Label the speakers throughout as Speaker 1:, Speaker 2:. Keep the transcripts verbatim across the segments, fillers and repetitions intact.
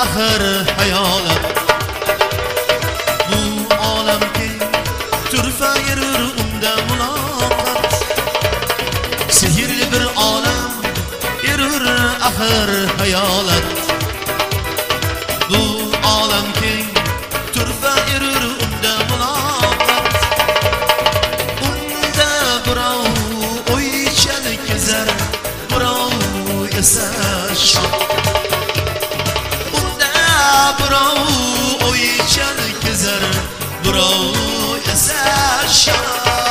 Speaker 1: axir hayolat. Bu olamga turfa yurur unda muloqot. Sehrli bir olam yurur axir hayolat. Bu olamga turfa yurur unda muloqot. Unda birov o'ychan kezar, birov esa shok. Unda birov o'ychan kezar, birov esa shok.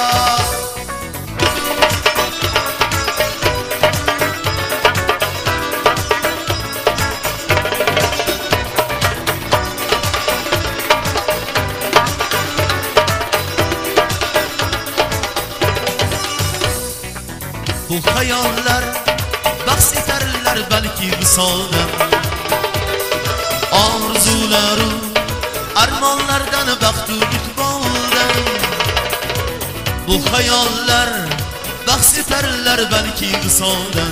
Speaker 1: Bu hayollar bahs etarlar balki visoldan. Orzularu armonlardan, baxtu iqboldan. Bu hayollar bahs etarlar balki visoldan.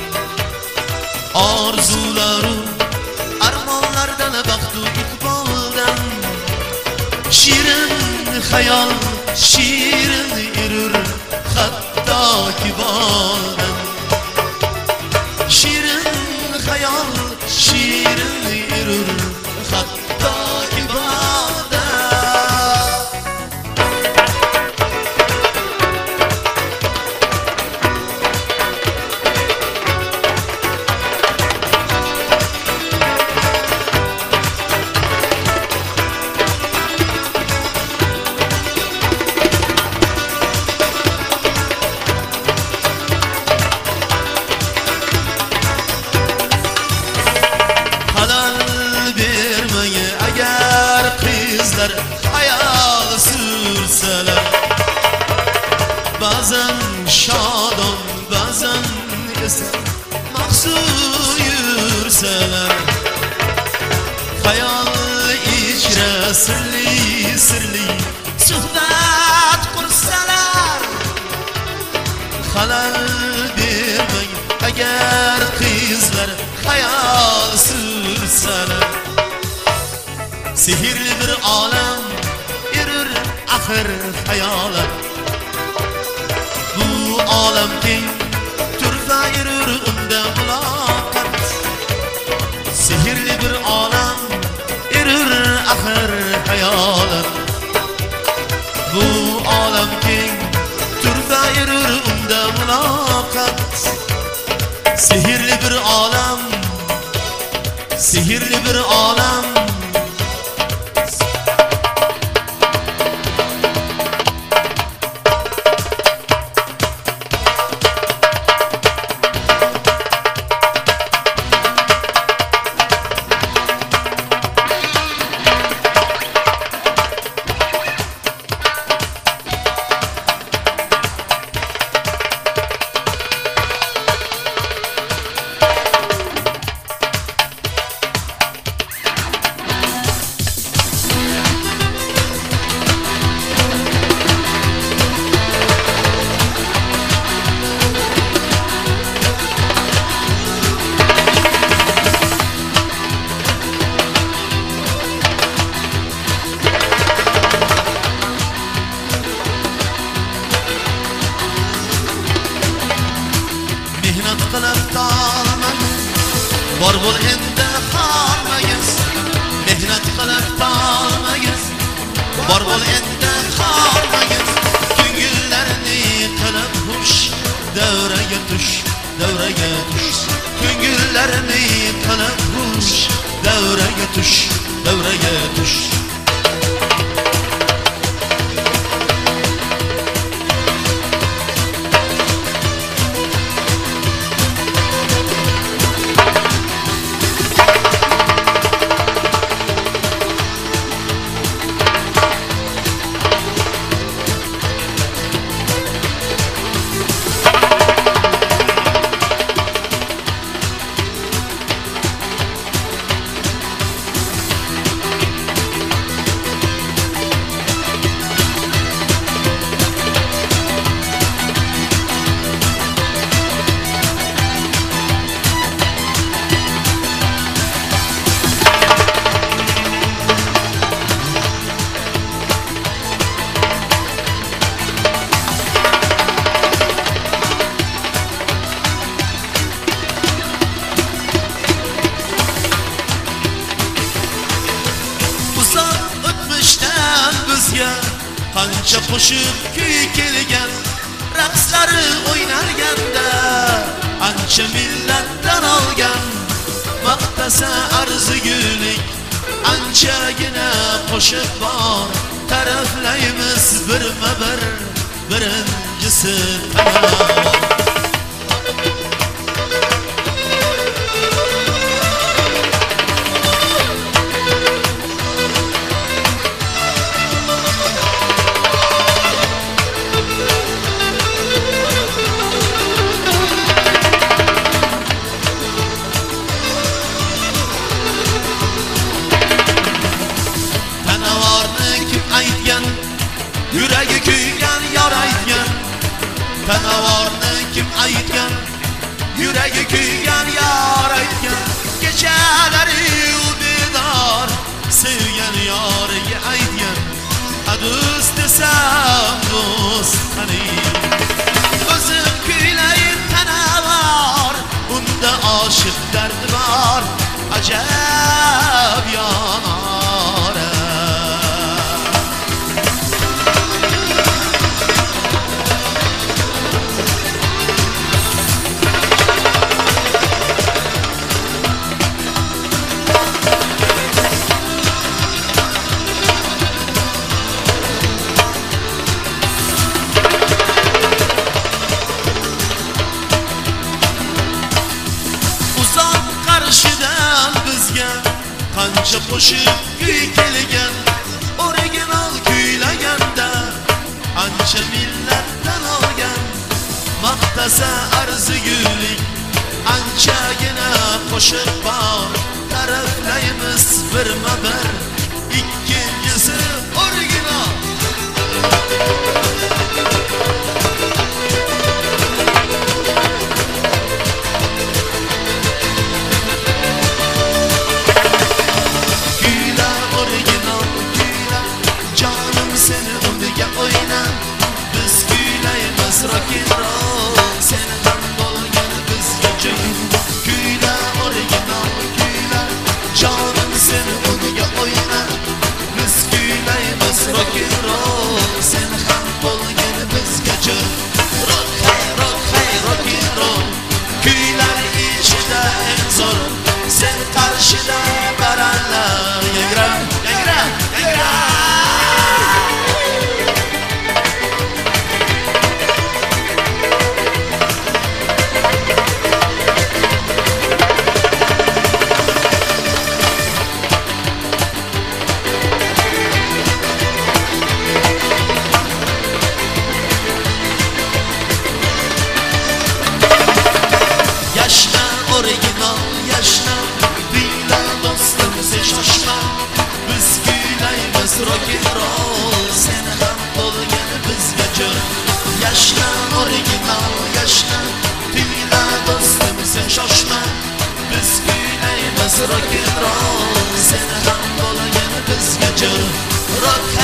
Speaker 1: Orzularu armonlardan, baxtu iqboldan. Shirin hayol shirin yurur hatto kibordan. Shirin hayol shirin yurur hatto kibordan. Hayal sürseler, bazen şadon, bazen ise mahzun yürseler. Hayal içre sirli sirli suhbat kursalar. Halal vermeyin eğer kızlar hayal sürseler. Sihirli bir alem yürür axir hayolat. Bu alemga turfa yurur unda muloqot. Sihirli bir alem yurur axir hayolat. Bu alemga turfa yurur unda muloqot. Sihirli bir alem, sihirli bir alem. Bor bol endi qolmayız, mehnat qilib tolmayız. Bor bol endi qolmayız, ko'ngillarni qilib xush. Davraga tush, davraga tush, ko'ngillarni qilib xush. Davraga tush, davraga tush. qancha qo'shiq kuy kelgan, raqslari o'ynarganda ancha millatdan olgan. Maqtasa arzigulik anchagina qo'shiq bor, taraflaymiz birma-bir birinchisi tamom. Yuragi kuygan yor aytgan, tanavorni kim aytgan? Yuragi kuygan yor aytgan, kechalari u bedor sevgan yoriga aytgan. Do'st desam do'st qani, o'zim kuylayin tanavor, unda oshiq dardi bor, ajab yonora. Qancha qo'shiq kuy kelgan, original kuylaganda ancha millatdan olgan. Maqtasa arzigulik anchagina qo'shiq bor, taraflaymiz birma-bir ikkinchisi original. Rock and roll, sen ham bo'lgan bizga jon. Kuyla original, kuyla jonim sen unga o'yna. Biz kuylaymiz rock and roll, sen ham bo'lgan bizga jon. Rock, hey, rock, hey, rock and roll. Kuylar ichida eng zo'r, sen qarshida baranlar. Yangra, yangra, yangra. Yashna original, yashna Bila do'stim sen shoshma, biz kuylaymiz rock and roll, sen ham bo'lgan bizga jon. Yashna original, yashna Bila do'stim sen shoshma, biz kuylaymiz rock and roll, sen ham bo'lgan bizga jon. Rock